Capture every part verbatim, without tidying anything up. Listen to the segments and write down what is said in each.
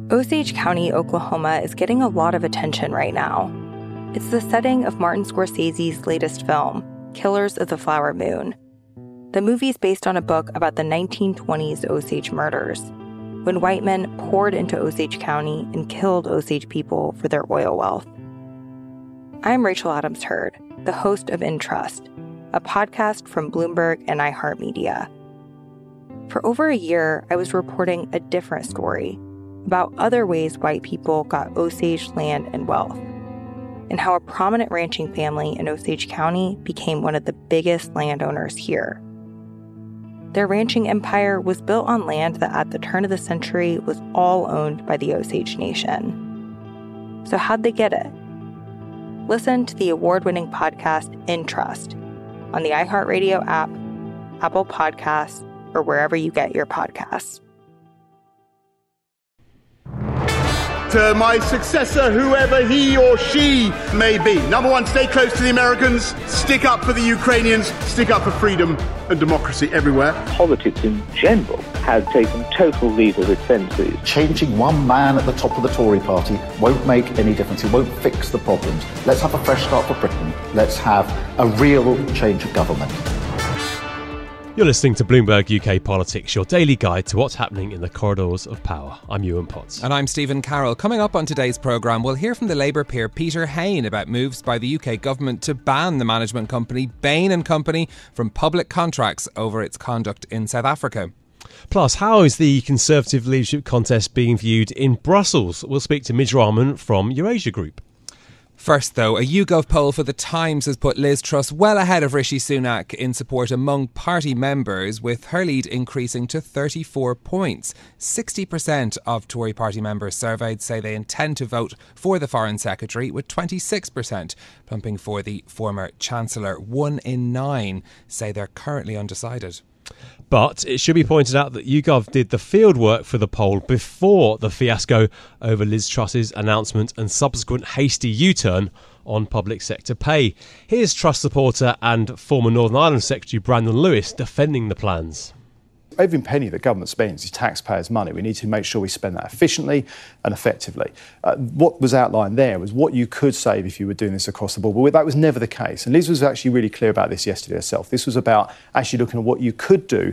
Osage County, Oklahoma is getting a lot of attention right now. It's the setting of Martin Scorsese's latest film, Killers of the Flower Moon. The movie's based on a book about the nineteen twenties Osage murders, when white men poured into Osage County and killed Osage people for their oil wealth. I'm Rachel Adams Heard, the host of In Trust, a podcast from Bloomberg and iHeartMedia. For over a year, I was reporting a different story about other ways white people got Osage land and wealth, and how a prominent ranching family in Osage County became one of the biggest landowners here. Their ranching empire was built on land that at the turn of the century was all owned by the Osage Nation. So how'd they get it? Listen to the award-winning podcast In Trust on the iHeartRadio app, Apple Podcasts, or wherever you get your podcasts. To my successor, whoever he or she may be. Number one, stay close to the Americans, stick up for the Ukrainians, stick up for freedom and democracy everywhere. Politics in general has taken total leave of its senses. Changing one man at the top of the Tory party won't make any difference. It won't fix the problems. Let's have a fresh start for Britain. Let's have a real change of government. You're listening to Bloomberg U K Politics, your daily guide to what's happening in the corridors of power. I'm Ewan Potts. And I'm Stephen Carroll. Coming up on today's programme, we'll hear from the Labour peer Peter Hain about moves by the U K government to ban the management company Bain and Company from public contracts over its conduct in South Africa. Plus, how is the Conservative leadership contest being viewed in Brussels? We'll speak to Midge Rahman from Eurasia Group. First, though, a YouGov poll for The Times has put Liz Truss well ahead of Rishi Sunak in support among party members, with her lead increasing to thirty-four points. sixty percent of Tory party members surveyed say they intend to vote for the Foreign Secretary, with twenty-six percent plumping for the former Chancellor. One in nine say they're currently undecided. But it should be pointed out that YouGov did the field work for the poll before the fiasco over Liz Truss's announcement and subsequent hasty U-turn on public sector pay. Here's Truss supporter and former Northern Ireland Secretary Brandon Lewis defending the plans. Every penny that government spends is taxpayers' money. We need to make sure we spend that efficiently and effectively. Uh, what was outlined there was what you could save if you were doing this across the board, but that was never the case. And Liz was actually really clear about this yesterday herself. This was about actually looking at what you could do.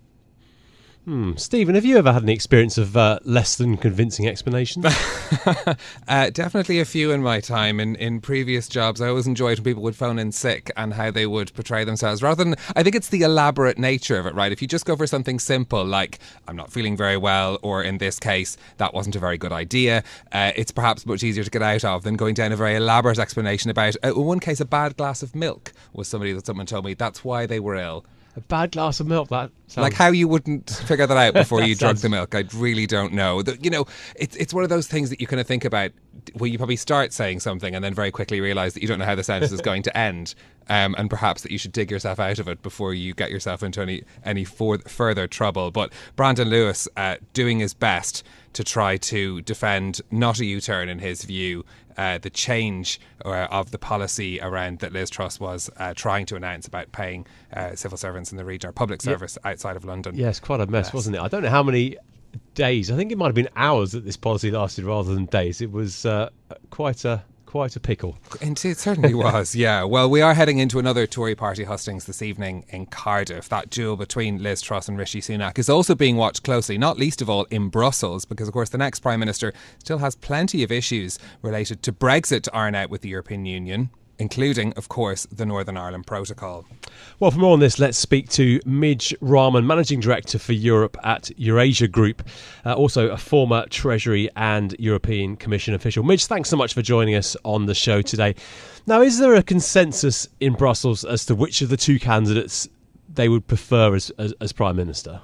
Hmm. Stephen, have you ever had any experience of uh, less than convincing explanations? uh, definitely a few in my time. In, in previous jobs, I always enjoyed when people would phone in sick and how they would portray themselves. Rather than, I think it's the elaborate nature of it, right? If you just go for something simple like, I'm not feeling very well, or in this case, that wasn't a very good idea, uh, it's perhaps much easier to get out of than going down a very elaborate explanation about, uh, in one case, a bad glass of milk was somebody that someone told me that's why they were ill. A bad glass of milk, that sounds... Like how you wouldn't figure that out before you drunk the milk. I really don't know. The, you know, it's it's one of those things that you kind of think about where you probably start saying something and then very quickly realise that you don't know how the sentence is going to end, um, and perhaps that you should dig yourself out of it before you get yourself into any, any for, further trouble. But Brandon Lewis uh, doing his best to try to defend not a U-turn in his view, Uh, the change uh, of the policy around that Liz Truss was uh, trying to announce about paying uh, civil servants in the region, or public service yeah. outside of London. Yes, quite a mess, yes. wasn't it? I don't know how many days. I think it might have been hours that this policy lasted rather than days. It was uh, quite a quite a pickle. It certainly was, yeah. Well, we are heading into another Tory party hustings this evening in Cardiff. That duel between Liz Truss and Rishi Sunak is also being watched closely, not least of all in Brussels, because, of course, the next Prime Minister still has plenty of issues related to Brexit to iron out with the European Union, including, of course, the Northern Ireland Protocol. Well, for more on this, let's speak to Midge Rahman, Managing Director for Europe at Eurasia Group, uh, also a former Treasury and European Commission official. Midge, thanks so much for joining us on the show today. Now, is there a consensus in Brussels as to which of the two candidates they would prefer as, as, as Prime Minister?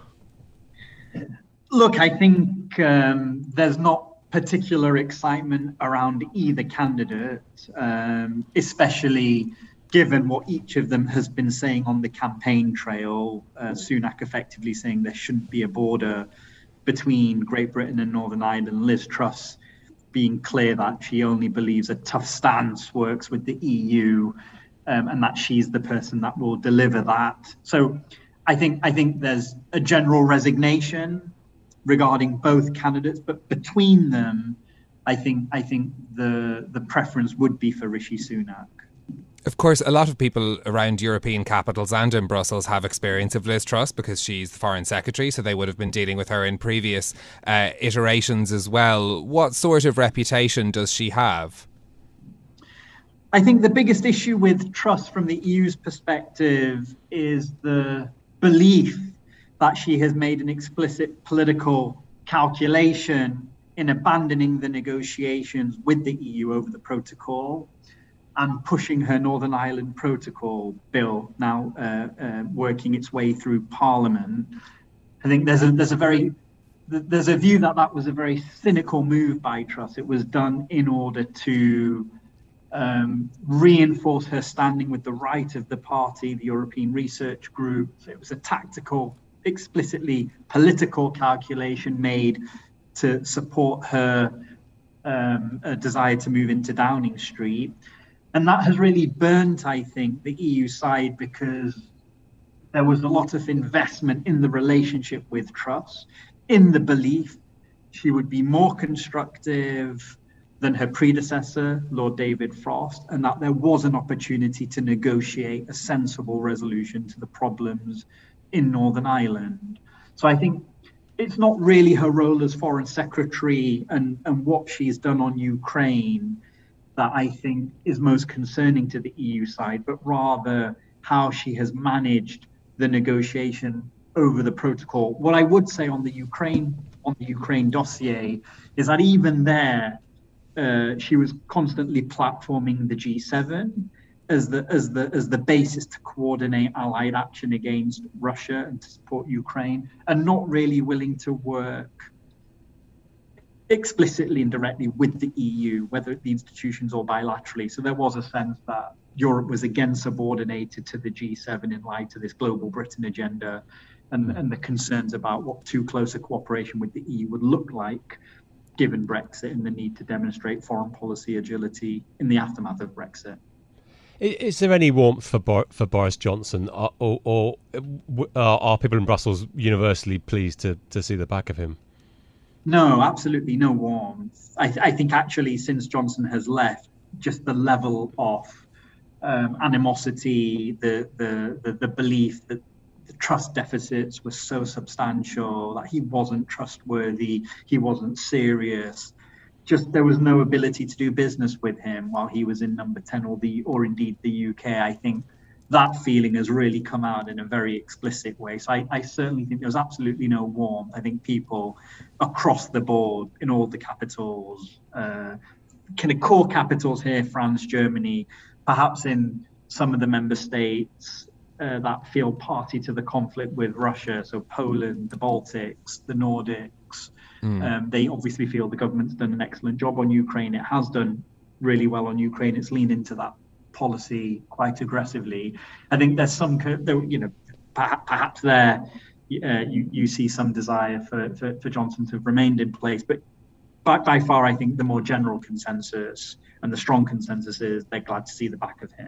Look, I think um, there's not particular excitement around either candidate, um, especially given what each of them has been saying on the campaign trail. Uh, Sunak effectively saying there shouldn't be a border between Great Britain and Northern Ireland. Liz Truss being clear that she only believes a tough stance works with the E U, um, and that she's the person that will deliver that. So I think I think there's a general resignation regarding both candidates, but between them, I think I think the the preference would be for Rishi Sunak. Of course, a lot of people around European capitals and in Brussels have experience of Liz Truss because she's the Foreign Secretary, so they would have been dealing with her in previous uh, iterations as well. What sort of reputation does she have? I think the biggest issue with Truss from the E U's perspective is the belief that she has made an explicit political calculation in abandoning the negotiations with the E U over the protocol and pushing her Northern Ireland Protocol bill now uh, uh, working its way through Parliament. I think there's a there's a very there's a view that that was a very cynical move by Truss. It was done in order to um, reinforce her standing with the right of the party, the European Research Group. So it was a tactical, explicitly political calculation made to support her um, a desire to move into Downing Street. And that has really burnt, I think, the E U side because there was a lot of investment in the relationship with Truss, in the belief she would be more constructive than her predecessor, Lord David Frost, and that there was an opportunity to negotiate a sensible resolution to the problems in Northern Ireland. So I think it's not really her role as Foreign Secretary and, and what she's done on Ukraine that I think is most concerning to the E U side, but rather how she has managed the negotiation over the protocol. What I would say on the Ukraine on the Ukraine dossier is that even there, uh, she was constantly platforming the G seven as the as the as the basis to coordinate allied action against Russia and to support Ukraine, and not really willing to work explicitly and directly with the E U, whether at the institutions or bilaterally. So there was a sense that Europe was again subordinated to the G seven in light of this global Britain agenda and, and the concerns about what too close a cooperation with the E U would look like given Brexit and the need to demonstrate foreign policy agility in the aftermath of Brexit. Is there any warmth for Bor- for Boris Johnson, or, or, or uh, are people in Brussels universally pleased to, to see the back of him? No, absolutely no warmth. I, th- I think actually since Johnson has left, just the level of um, animosity, the, the the the belief that the trust deficits were so substantial, that he wasn't trustworthy, he wasn't serious. Just there was no ability to do business with him while he was in number ten or the or indeed the U K. I think that feeling has really come out in a very explicit way. So I, I certainly think there's absolutely no warmth. I think people across the board in all the capitals, uh, kind of core capitals here, France, Germany, perhaps in some of the member states uh, that feel party to the conflict with Russia, so Poland, the Baltics, the Nordics, mm. um, they obviously feel the government's done an excellent job on Ukraine. It has done really well on Ukraine. It's leaned into that policy quite aggressively. I think there's some, you know, perhaps, perhaps there uh, you, you see some desire for, for, for Johnson to have remained in place. But by, by far, I think the more general consensus and the strong consensus is they're glad to see the back of him.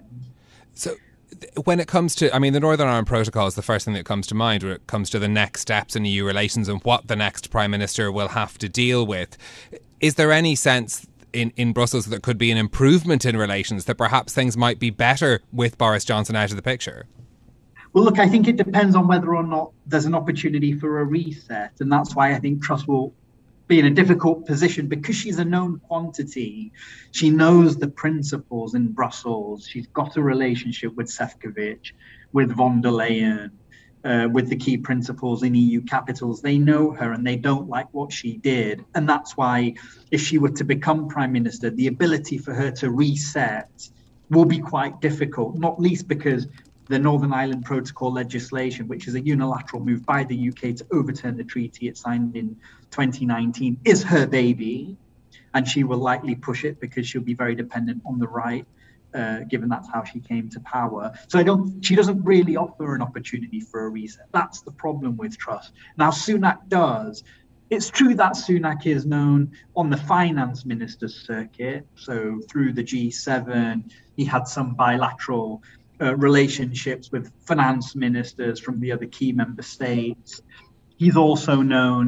So when it comes to, I mean, the Northern Ireland Protocol is the first thing that comes to mind when it comes to the next steps in E U relations and what the next Prime Minister will have to deal with. Is there any sense In, in Brussels that could be an improvement in relations, that perhaps things might be better with Boris Johnson out of the picture? Well, look, I think it depends on whether or not there's an opportunity for a reset. And that's why I think Truss will be in a difficult position because she's a known quantity. She knows the principles in Brussels. She's got a relationship with Šefčovič, with von der Leyen, Uh, with the key principles in E U capitals. They know her and they don't like what she did. And that's why if she were to become Prime Minister, the ability for her to reset will be quite difficult, not least because the Northern Ireland Protocol legislation, which is a unilateral move by the U K to overturn the treaty it signed in twenty nineteen, is her baby. And she will likely push it because she'll be very dependent on the right. Uh, given that's how she came to power. So I don't, she doesn't really offer an opportunity for a reset. That's the problem with Truss. Now, Sunak does. It's true that Sunak is known on the finance minister's circuit. So through the G seven, he had some bilateral uh, relationships with finance ministers from the other key member states. He's also known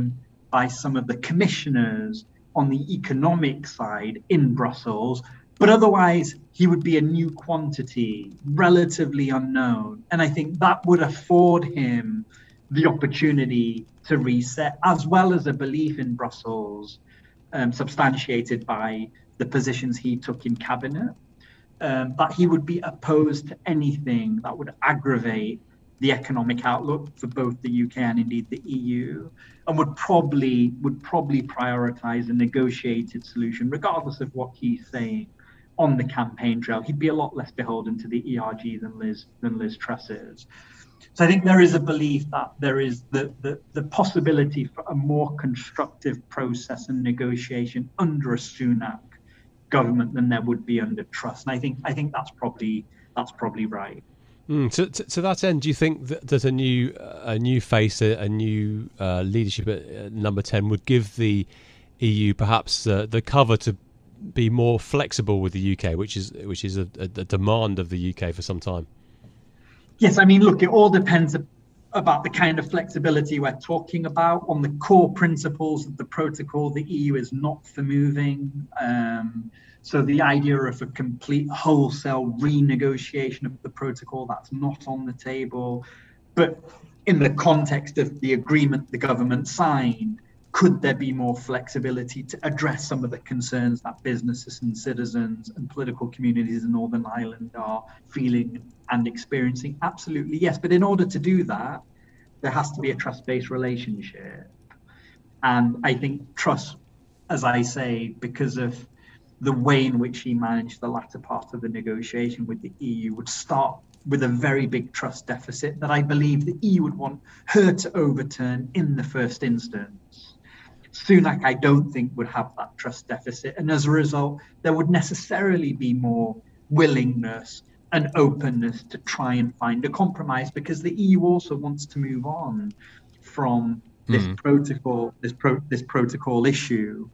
by some of the commissioners on the economic side in Brussels, but otherwise he would be a new quantity, relatively unknown. And I think that would afford him the opportunity to reset, as well as a belief in Brussels, um, substantiated by the positions he took in cabinet, um, that he would be opposed to anything that would aggravate the economic outlook for both the U K and indeed the E U, and would probably would probably prioritize a negotiated solution, regardless of what he's saying on the campaign trail. He'd be a lot less beholden to the E R G than Liz than Liz Truss is. So I think there is a belief that there is the, the, the possibility for a more constructive process and negotiation under a Sunak government than there would be under Truss. And I think I think that's probably that's probably right. Mm, to, to, to that end, do you think that, that a new a new face, a, a new uh, leadership at uh, number ten would give the E U perhaps uh, the cover to be more flexible with the U K, which is which is a, a, a demand of the U K for some time? Yes, I mean, look, it all depends about the kind of flexibility we're talking about. On the core principles of the protocol, the E U is not for moving. Um, so the idea of a complete wholesale renegotiation of the protocol, that's not on the table. But in the context of the agreement the government signed, could there be more flexibility to address some of the concerns that businesses and citizens and political communities in Northern Ireland are feeling and experiencing? Absolutely, yes. But in order to do that, there has to be a trust-based relationship. And I think Truss, as I say, because of the way in which he managed the latter part of the negotiation with the E U, would start with a very big trust deficit that I believe the E U would want her to overturn in the first instance. Sunak, I don't think, would have that trust deficit. And as a result, there would necessarily be more willingness and openness to try and find a compromise, because the E U also wants to move on from this mm. protocol, this pro, this protocol issue.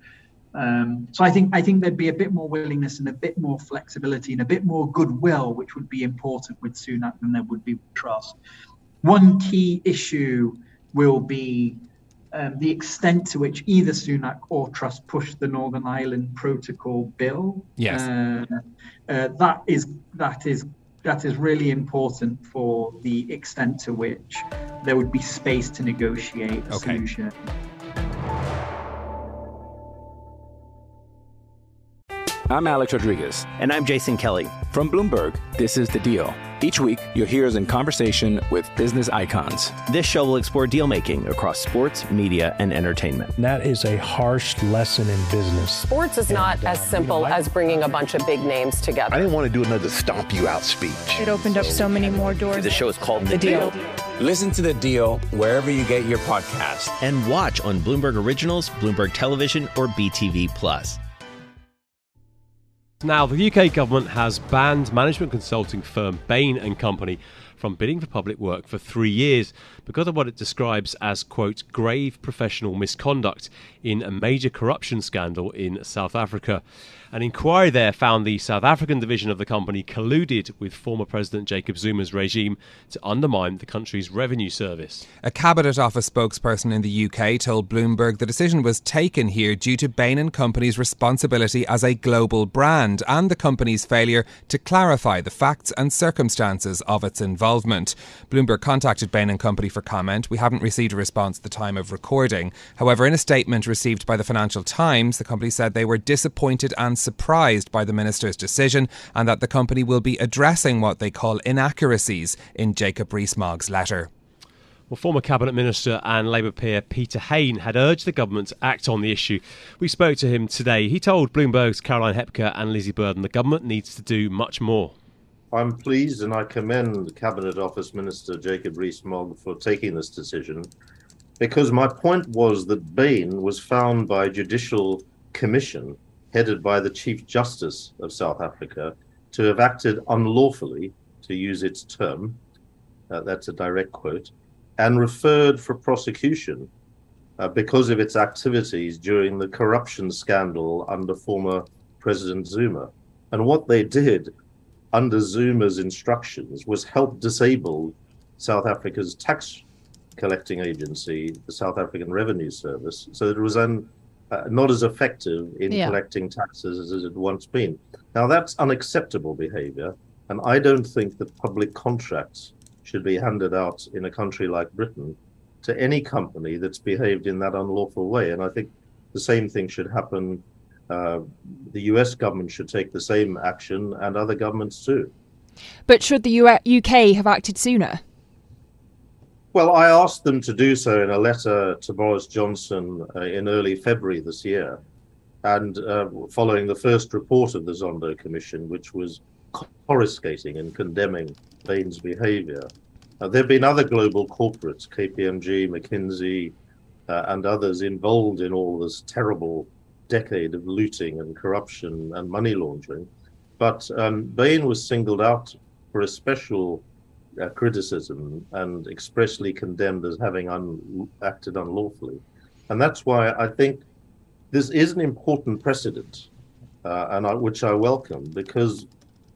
Um, so I think I think there'd be a bit more willingness and a bit more flexibility and a bit more goodwill, which would be important with Sunak than there would be with Truss. One key issue will be um, the extent to which either Sunak or Truss push the Northern Ireland Protocol bill. Yes, uh, uh, that is that is that is really important for the extent to which there would be space to negotiate a okay. solution. I'm Alex Rodriguez. And I'm Jason Kelly. From Bloomberg, this is The Deal. Each week, you'll hear us in conversation with business icons. This show will explore deal-making across sports, media, and entertainment. That is a harsh lesson in business. Sports is not as simple as bringing a bunch of big names together. I didn't want to do another stomp you out speech. It opened up so many more doors. The show is called The, the Deal. Deal. Listen to The Deal wherever you get your podcast. And watch on Bloomberg Originals, Bloomberg Television, or B T V Plus. Now, the U K government has banned management consulting firm Bain and Company from bidding for public work for three years because of what it describes as, quote, grave professional misconduct in a major corruption scandal in South Africa. An inquiry there found the South African division of the company colluded with former President Jacob Zuma's regime to undermine the country's revenue service. A Cabinet Office spokesperson in the U K told Bloomberg the decision was taken here due to Bain and Company's responsibility as a global brand and the company's failure to clarify the facts and circumstances of its involvement. Bloomberg contacted Bain and Company for comment. We haven't received a response at the time of recording. However, in a statement received by the Financial Times, the company said they were disappointed and surprised by the minister's decision and that the company will be addressing what they call inaccuracies in Jacob Rees-Mogg's letter. Well, former Cabinet Minister and Labour peer Peter Hain had urged the government to act on the issue. We spoke to him today. He told Bloomberg's Caroline Hepker and Lizzie Burden the government needs to do much more. I'm pleased and I commend Cabinet Office Minister Jacob Rees-Mogg for taking this decision, because my point was that Bain was found by a judicial commission headed by the Chief Justice of South Africa to have acted unlawfully, to use its term, uh, that's a direct quote, and referred for prosecution uh, because of its activities during the corruption scandal under former President Zuma. And what they did under Zuma's instructions was help disable South Africa's tax collecting agency, the South African Revenue Service, so that it was un, uh, not as effective in Yeah. collecting taxes as it had once been. Now, that's unacceptable behavior, and I don't think that public contracts should be handed out in a country like Britain to any company that's behaved in that unlawful way. And I think the same thing should happen. Uh, the U S government should take the same action, and other governments too. But should the U K have acted sooner? Well, I asked them to do so in a letter to Boris Johnson uh, in early February this year, and uh, following the first report of the Zondo Commission, which was coruscating and condemning Bain's behaviour. Uh, there have been other global corporates, K P M G, McKinsey, uh, and others involved in all this terrible decade of looting and corruption and money laundering. But um, Bain was singled out for a special uh, criticism and expressly condemned as having un- acted unlawfully. And that's why I think this is an important precedent, uh, and I, which I welcome, because,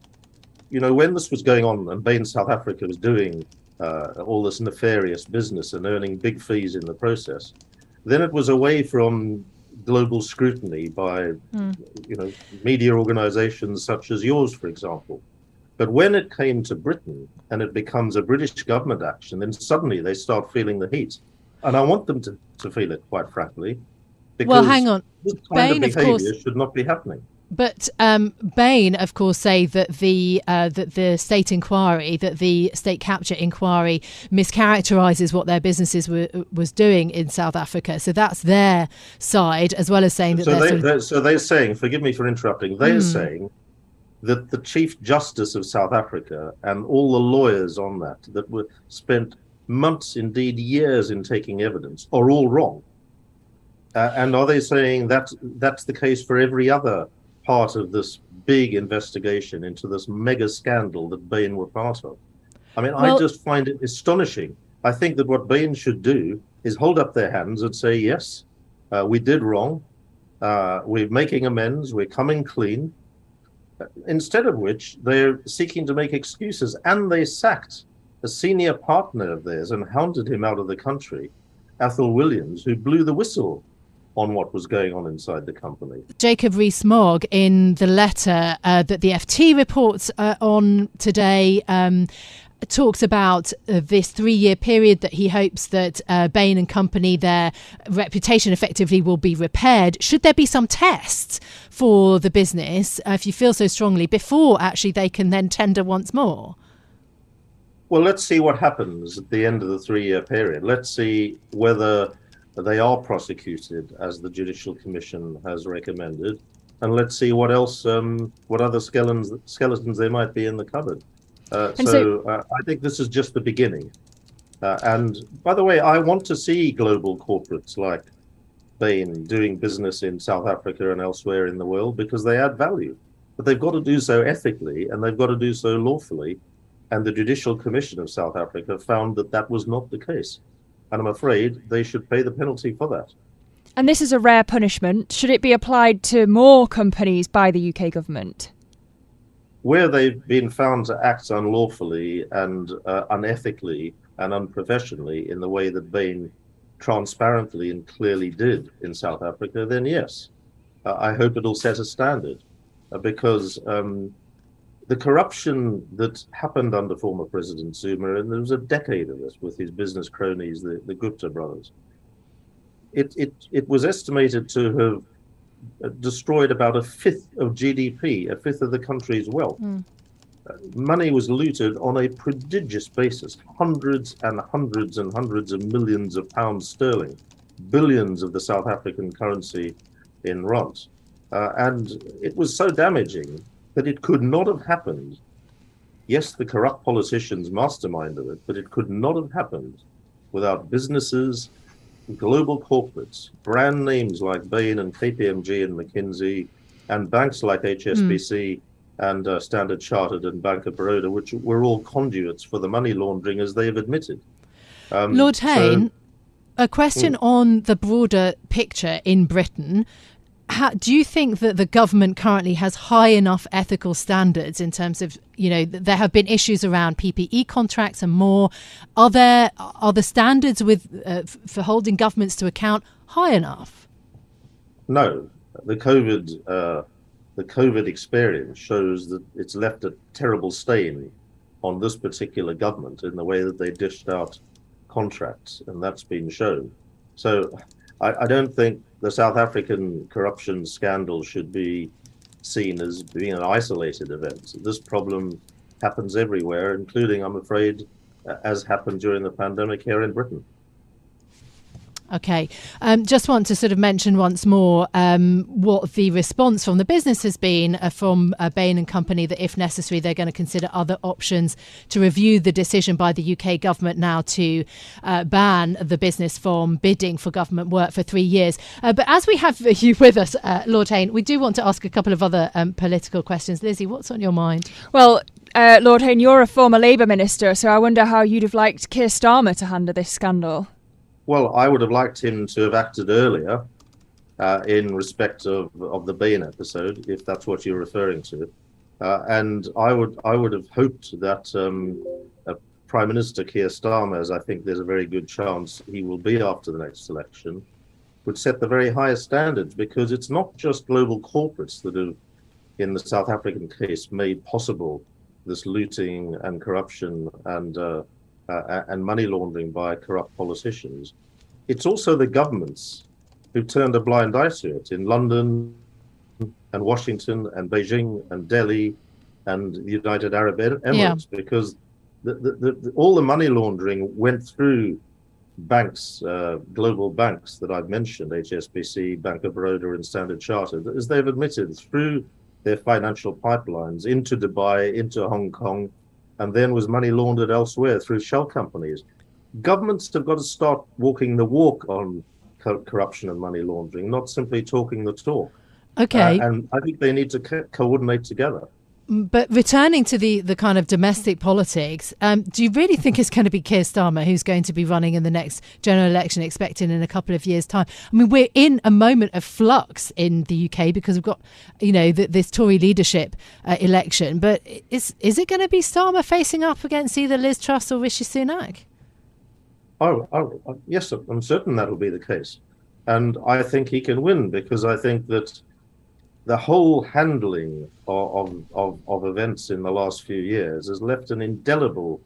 you know, when this was going on and Bain South Africa was doing uh, all this nefarious business and earning big fees in the process, then it was away from global scrutiny by, mm. you know, media organizations such as yours, for example. But when it came to Britain and it becomes a British government action, then suddenly they start feeling the heat. And I want them to, to feel it, quite frankly. Because well, hang on. This kind Bain, of behavior of course, should not be happening. But um, Bain, of course, say that the uh, that the state inquiry, that the state capture inquiry, mischaracterises what their businesses were was doing in South Africa. So that's their side, as well as saying that. So, they're they, sort of... they're, so they're saying, forgive me for interrupting, they're Mm. saying that the Chief Justice of South Africa and all the lawyers on that, that were spent months, indeed years, in taking evidence, are all wrong. Uh, and are they saying that that's the case for every other part of this big investigation into this mega scandal that Bain were part of? I mean, Well- I just find it astonishing. I think that what Bain should do is hold up their hands and say, yes, uh, we did wrong. Uh, we're making amends. We're coming clean. Uh, Instead of which, they're seeking to make excuses. And they sacked a senior partner of theirs and hounded him out of the country, Athol Williams, who blew the whistle on what was going on inside the company. Jacob Rees-Mogg, in the letter uh, that the F T reports uh, on today, um, talks about uh, this three-year period that he hopes that uh, Bain and company, their reputation effectively will be repaired. Should there be some tests for the business, uh, if you feel so strongly, before actually they can then tender once more? Well, let's see what happens at the end of the three-year period. Let's see whether they are prosecuted as the Judicial Commission has recommended, and let's see what else, um, what other skeletons, skeletons there might be in the cupboard. Uh, And so so- uh, I think this is just the beginning. Uh, and by the way, I want to see global corporates like Bain doing business in South Africa and elsewhere in the world, because they add value. But they've got to do so ethically, and they've got to do so lawfully. And the Judicial Commission of South Africa found that that was not the case. And I'm afraid they should pay the penalty for that. And this is a rare punishment. Should it be applied to more companies by the U K government? Where they've been found to act unlawfully and uh, unethically and unprofessionally in the way that Bain transparently and clearly did in South Africa, then yes, uh, I hope it'll set a standard, uh, because um, the corruption that happened under former President Zuma, and there was a decade of this with his business cronies, the, the Gupta brothers, it, it, it was estimated to have destroyed about a fifth of G D P, a fifth of the country's wealth. Mm. Uh, Money was looted on a prodigious basis, hundreds and hundreds and hundreds of millions of pounds sterling, billions of the South African currency in rand. Uh, and it was so damaging that it could not have happened. Yes, the corrupt politicians masterminded it, but it could not have happened without businesses, global corporates, brand names like Bain and K P M G and McKinsey, and banks like H S B C mm. and uh, Standard Chartered and Bank of Baroda, which were all conduits for the money laundering, as they've admitted. Um, Lord Hayne, so, a question mm. on the broader picture in Britain. how, do you think that the government currently has high enough ethical standards in terms of, you know, there have been issues around P P E contracts and more. Are there are the standards with uh, for holding governments to account high enough? No, the COVID uh, the COVID experience shows that it's left a terrible stain on this particular government in the way that they dished out contracts, and that's been shown. So I, I don't think the South African corruption scandal should be seen as being an isolated event. This problem happens everywhere, including, I'm afraid, as happened during the pandemic here in Britain. Okay. Um, just want to sort of mention once more um, what the response from the business has been uh, from uh, Bain and Company, that if necessary, they're going to consider other options to review the decision by the U K government now to uh, ban the business from bidding for government work for three years. Uh, but as we have you with us, uh, Lord Hayne, we do want to ask a couple of other um, political questions. Lizzie, what's on your mind? Well, uh, Lord Hayne, you're a former Labour minister, so I wonder how you'd have liked Keir Starmer to handle this scandal. Well, I would have liked him to have acted earlier uh, in respect of, of the Bain episode, if that's what you're referring to. Uh, and I would I would have hoped that um, uh, Prime Minister Keir Starmer, as I think there's a very good chance he will be after the next election, would set the very highest standards, because it's not just global corporates that have, in the South African case, made possible this looting and corruption and uh, Uh, and money laundering by corrupt politicians. It's also the governments who turned a blind eye to it in London and Washington and Beijing and Delhi and the United Arab Emirates, yeah. because the, the, the, all the money laundering went through banks, uh, global banks that I've mentioned, H S B C, Bank of Baroda and Standard Chartered, as they've admitted, through their financial pipelines into Dubai, into Hong Kong, and then was money laundered elsewhere through shell companies. Governments have got to start walking the walk on co- corruption and money laundering, not simply talking the talk. Okay. Uh, and I think they need to co- coordinate together. But returning to the, the kind of domestic politics, um, do you really think it's going to be Keir Starmer who's going to be running in the next general election, expecting in a couple of years' time? I mean, we're in a moment of flux in the U K because we've got, you know, the, this Tory leadership uh, election. But is is it going to be Starmer facing up against either Liz Truss or Rishi Sunak? Oh, oh, yes, I'm certain that'll be the case. And I think he can win, because I think that the whole handling of, of, of events in the last few years has left an indelible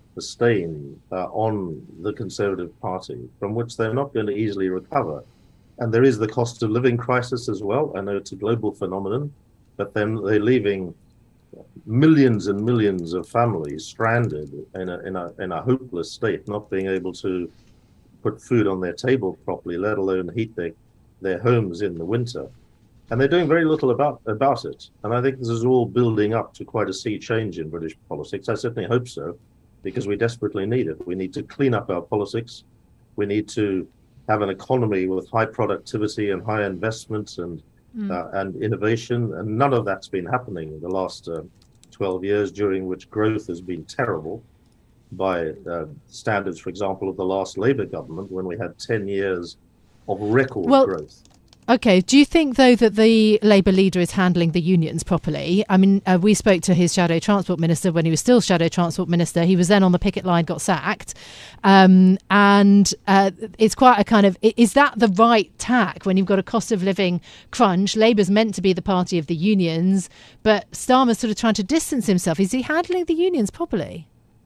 stain uh, on the Conservative Party, from which they're not going to easily recover. And there is the cost of living crisis as well. I know it's a global phenomenon, but then they're leaving millions and millions of families stranded in a, in a, in a hopeless state, not being able to put food on their table properly, let alone heat their, their homes in the winter. And they're doing very little about about it. And I think this is all building up to quite a sea change in British politics. I certainly hope so, because we desperately need it. We need to clean up our politics. We need to have an economy with high productivity and high investments and mm. uh, and innovation. And none of that's been happening in the last uh, twelve years, during which growth has been terrible by uh, standards, for example, of the last Labour government, when we had ten years of record well, growth. Okay. Do you think, though, that the Labour leader is handling the unions properly? I mean, uh, we spoke to his shadow transport minister when he was still shadow transport minister. He was then on the picket line, got sacked. Um, and uh, it's quite a kind of, is that the right tack when you've got a cost of living crunch? Labour's meant to be the party of the unions, but Starmer's sort of trying to distance himself. Is he handling the unions properly?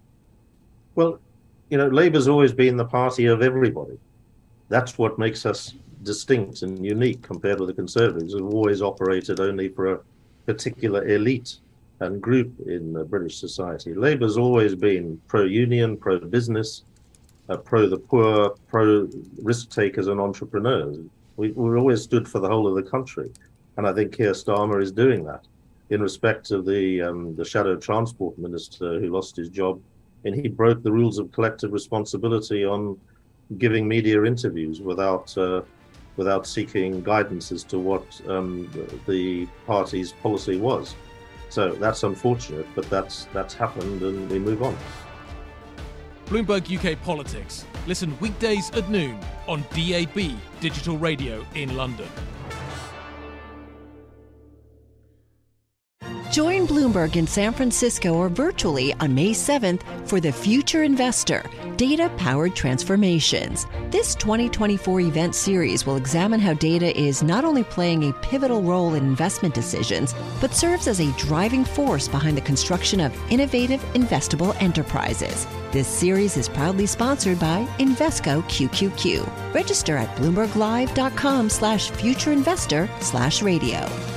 Well, you know, Labour's always been the party of everybody. That's what makes us distinct and unique compared to the Conservatives, who have always operated only for a particular elite and group in uh, British society. Labour's always been pro-union, pro-business, uh, pro the poor, pro-risk takers and entrepreneurs. We, we've always stood for the whole of the country. And I think Keir Starmer is doing that. In respect of the, um, the shadow transport minister who lost his job, and he broke the rules of collective responsibility on giving media interviews without uh, without seeking guidance as to what um, the party's policy was. So that's unfortunate, but that's that's happened, and we move on. Bloomberg U K Politics. Listen weekdays at noon on D A B Digital Radio in London. Join Bloomberg in San Francisco or virtually on May seventh for The Future Investor, Data-Powered Transformations. This twenty twenty-four event series will examine how data is not only playing a pivotal role in investment decisions, but serves as a driving force behind the construction of innovative, investable enterprises. This series is proudly sponsored by Invesco Q Q Q. Register at bloomberglive.com slash futureinvestor slash radio.